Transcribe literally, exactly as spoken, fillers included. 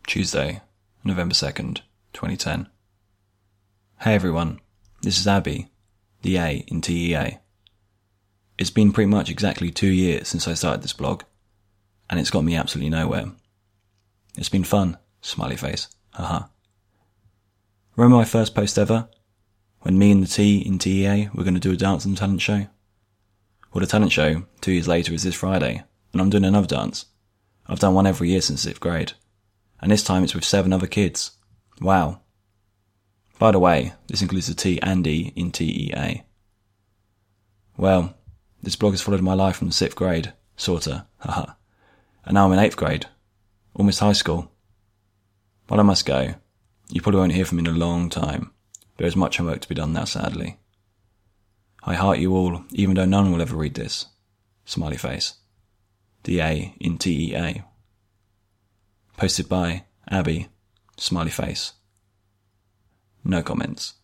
Tuesday, November second, twenty ten. Hey everyone, this is Abby, the A in T E A. It's been pretty much exactly two years since I started this blog, and it's got me absolutely nowhere. It's been fun, smiley face, haha. Remember my first post ever? When me and the T in T E A were going to do a dance and talent show? Well, the talent show, two years later, is this Friday, and I'm doing another dance. I've done one every year since sixth grade, and this time it's with seven other kids. Wow. By the way, this includes the T and E in T E A. Well, this blog has followed my life from the sixth grade, sorta, haha, and now I'm in eighth grade, almost high school. Well, I must go. You probably won't hear from me in a long time. There is much homework to be done now, sadly. I heart you all, even though none will ever read this. Smiley face. The A in T E A. Posted by Abby. Smiley face. No comments.